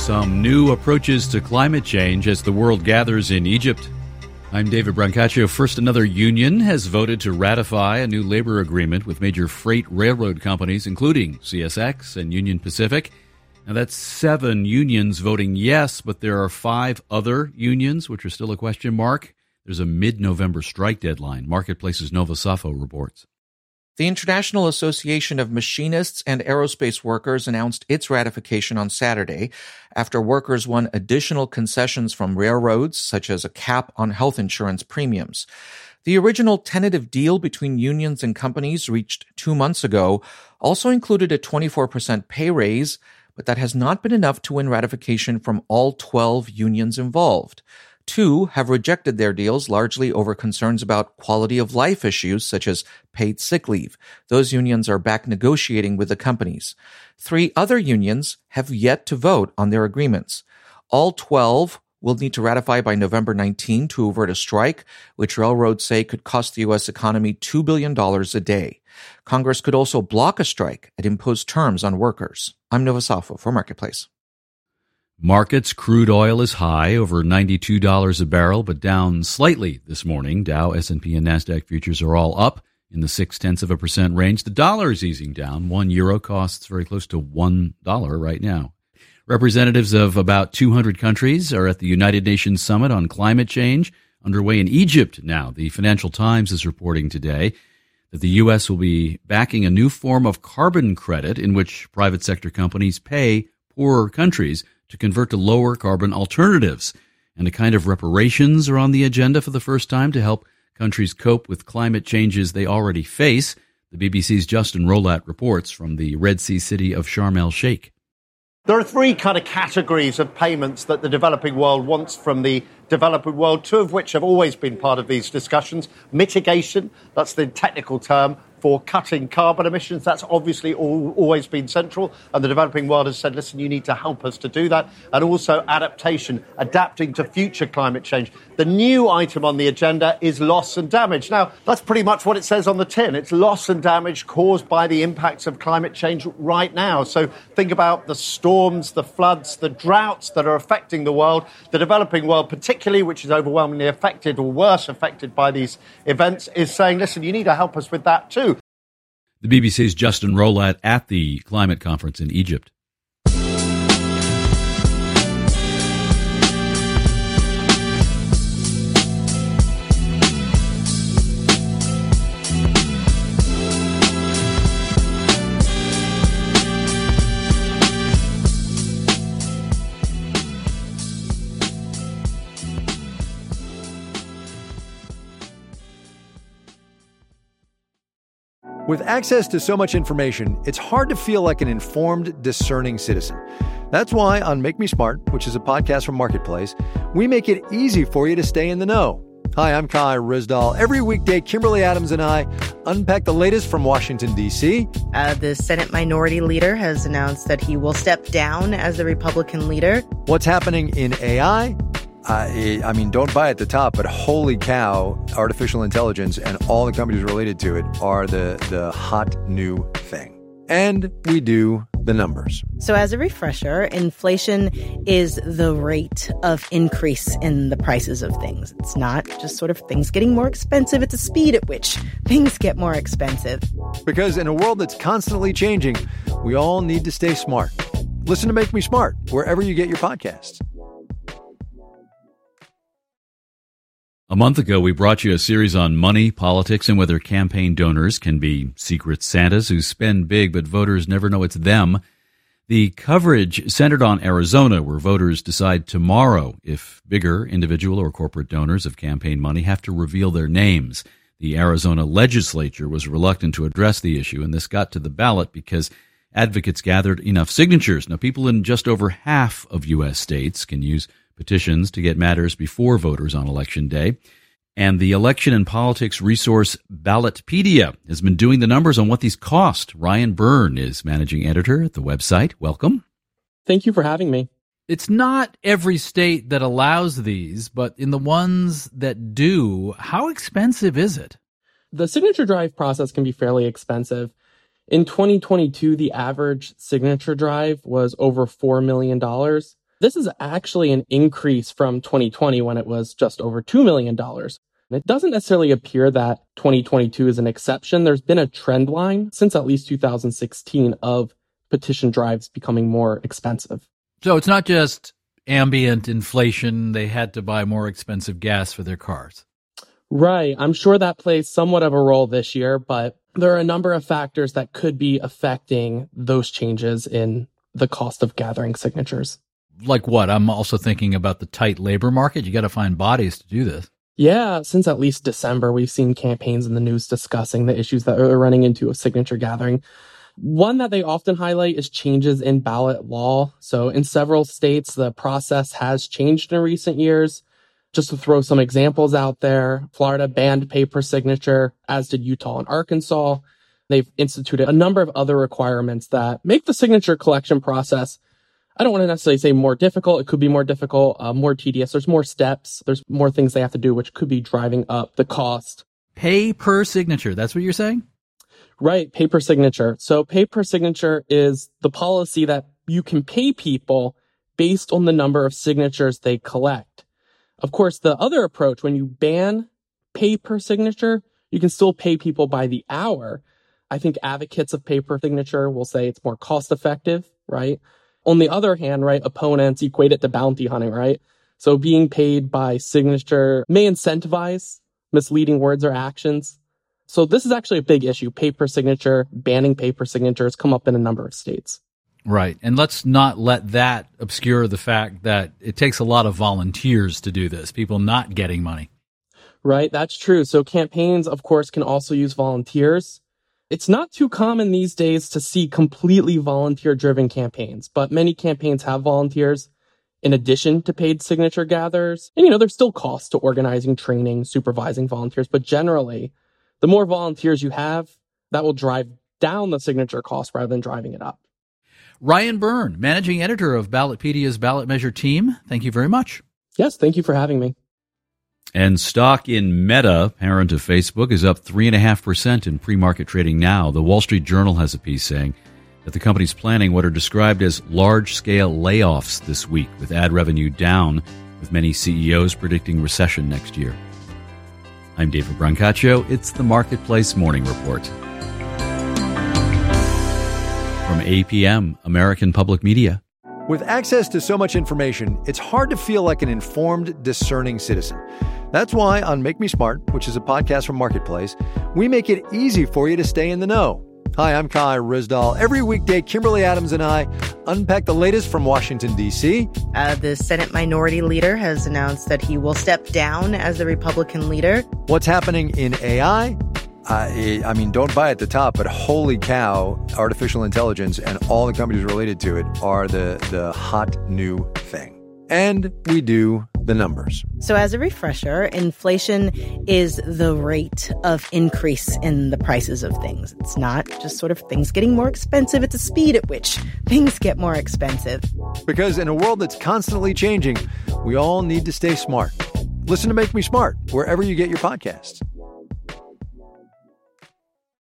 some new approaches to climate change as the world gathers in Egypt. I'm David Brancaccio. First, another union has voted to ratify a new labor agreement with major freight railroad companies, including CSX and Union Pacific. Now, that's 7 unions voting yes, but there are 5 other unions, which are still a question mark. There's a mid-November strike deadline. Marketplace's Nova Safo reports. The International Association of Machinists and Aerospace Workers announced its ratification on Saturday after workers won additional concessions from railroads, such as a cap on health insurance premiums. The original tentative deal between unions and companies reached 2 months ago also included a 24% pay raise, but that has not been enough to win ratification from all 12 unions involved. 2 have rejected their deals largely over concerns about quality of life issues such as paid sick leave. Those unions are back negotiating with the companies. 3 other unions have yet to vote on their agreements. All 12 will need to ratify by November 19 to avert a strike, which railroads say could cost the U.S. economy $2 billion a day. Congress could also block a strike and impose terms on workers. I'm Nova Safo for Marketplace. Markets, crude oil is high, over $92 a barrel, but down slightly this morning. Dow, S&P, and NASDAQ futures are all up in the 0.6% range. The dollar is easing down. €1 costs very close to $1 right now. Representatives of about 200 countries are at the United Nations Summit on Climate Change, underway in Egypt now. The Financial Times is reporting today that the U.S. will be backing a new form of carbon credit in which private sector companies pay poorer countries to convert to lower carbon alternatives. And a kind of reparations are on the agenda for the first time to help countries cope with climate changes they already face. The BBC's Justin Rolat reports from the Red Sea city of Sharm el-Sheikh. There are 3 kind of categories of payments that the developing world wants from the developing world, 2 of which have always been part of these discussions. Mitigation, that's the technical term for cutting carbon emissions. That's obviously always been central. And the developing world has said, listen, you need to help us to do that. And also adaptation, adapting to future climate change. The new item on the agenda is loss and damage. Now, that's pretty much what it says on the tin. It's loss and damage caused by the impacts of climate change right now. So think about the storms, the floods, the droughts that are affecting the world. The developing world, particularly, which is overwhelmingly affected or worse affected by these events, is saying, listen, you need to help us with that too. The BBC's Justin Rolat at the climate conference in Egypt. With access to so much information, it's hard to feel like an informed, discerning citizen. That's why on Make Me Smart, which is a podcast from Marketplace, we make it easy for you to stay in the know. Hi, I'm Kai Rizdal. Every weekday, Kimberly Adams and I unpack the latest from Washington, D.C. The Senate Minority Leader has announced that he will step down as the Republican leader. What's happening in AI? I mean, don't buy at the top, but holy cow, artificial intelligence and all the companies related to it are the hot new thing. And we do the numbers. So as a refresher, inflation is the rate of increase in the prices of things. It's not just sort of things getting more expensive. It's a speed at which things get more expensive. Because in a world that's constantly changing, we all need to stay smart. Listen to Make Me Smart wherever you get your podcasts. A month ago, we brought you a series on money, politics, and whether campaign donors can be secret Santas who spend big, but voters never know it's them. The coverage centered on Arizona, where voters decide tomorrow if bigger individual or corporate donors of campaign money have to reveal their names. The Arizona legislature was reluctant to address the issue, and this got to the ballot because advocates gathered enough signatures. Now, people in just over half of U.S. states can use petitions to get matters before voters on Election Day. And the election and politics resource Ballotpedia has been doing the numbers on what these cost. Ryan Byrne is managing editor at the website. Welcome. Thank you for having me. It's not every state that allows these, but in the ones that do, how expensive is it? The signature drive process can be fairly expensive. In 2022, the average signature drive was over $4 million. This is actually an increase from 2020 when it was just over $2 million. And it doesn't necessarily appear that 2022 is an exception. There's been a trend line since at least 2016 of petition drives becoming more expensive. So it's not just ambient inflation. They had to buy more expensive gas for their cars. Right. I'm sure that plays somewhat of a role this year, but there are a number of factors that could be affecting those changes in the cost of gathering signatures. Like what? I'm also thinking about the tight labor market. You got to find bodies to do this. Yeah, since at least December, we've seen campaigns in the news discussing the issues that are running into a signature gathering. One that they often highlight is changes in ballot law. So in several states, the process has changed in recent years. Just to throw some examples out there, Florida banned paper signature, as did Utah and Arkansas. They've instituted a number of other requirements that make the signature collection process, I don't want to necessarily say more difficult. It could be more difficult, more tedious. There's more steps. There's more things they have to do, which could be driving up the cost. Pay per signature. That's what you're saying? Right. Pay per signature. So pay per signature is the policy that you can pay people based on the number of signatures they collect. Of course, the other approach, when you ban pay per signature, you can still pay people by the hour. I think advocates of pay per signature will say it's more cost effective, right? On the other hand, right, opponents equate it to bounty hunting, right? So being paid by signature may incentivize misleading words or actions. So this is actually a big issue. Pay per signature, banning pay per signatures come up in a number of states. Right. And let's not let that obscure the fact that it takes a lot of volunteers to do this, people not getting money. Right. That's true. So campaigns, of course, can also use volunteers. It's not too common these days to see completely volunteer-driven campaigns, but many campaigns have volunteers in addition to paid signature gatherers. And, there's still costs to organizing, training, supervising volunteers, but generally, the more volunteers you have, that will drive down the signature cost rather than driving it up. Ryan Byrne, managing editor of Ballotpedia's Ballot Measure team, thank you very much. Yes, thank you for having me. And stock in Meta, parent of Facebook, is up 3.5% in pre-market trading now. The Wall Street Journal has a piece saying that the company's planning what are described as large-scale layoffs this week, with ad revenue down, with many CEOs predicting recession next year. I'm David Brancaccio. It's the Marketplace Morning Report. From APM, American Public Media. With access to so much information, it's hard to feel like an informed, discerning citizen. That's why on Make Me Smart, which is a podcast from Marketplace, we make it easy for you to stay in the know. Hi, I'm Kai Ryssdal. Every weekday, Kimberly Adams and I unpack the latest from Washington, D.C. The Senate Minority Leader has announced that he will step down as the Republican leader. What's happening in AI? I mean, don't buy at the top, but holy cow, artificial intelligence and all the companies related to it are the hot new thing. And we do the numbers. So as a refresher, inflation is the rate of increase in the prices of things. It's not just sort of things getting more expensive. It's a speed at which things get more expensive. Because in a world that's constantly changing, we all need to stay smart. Listen to Make Me Smart wherever you get your podcasts.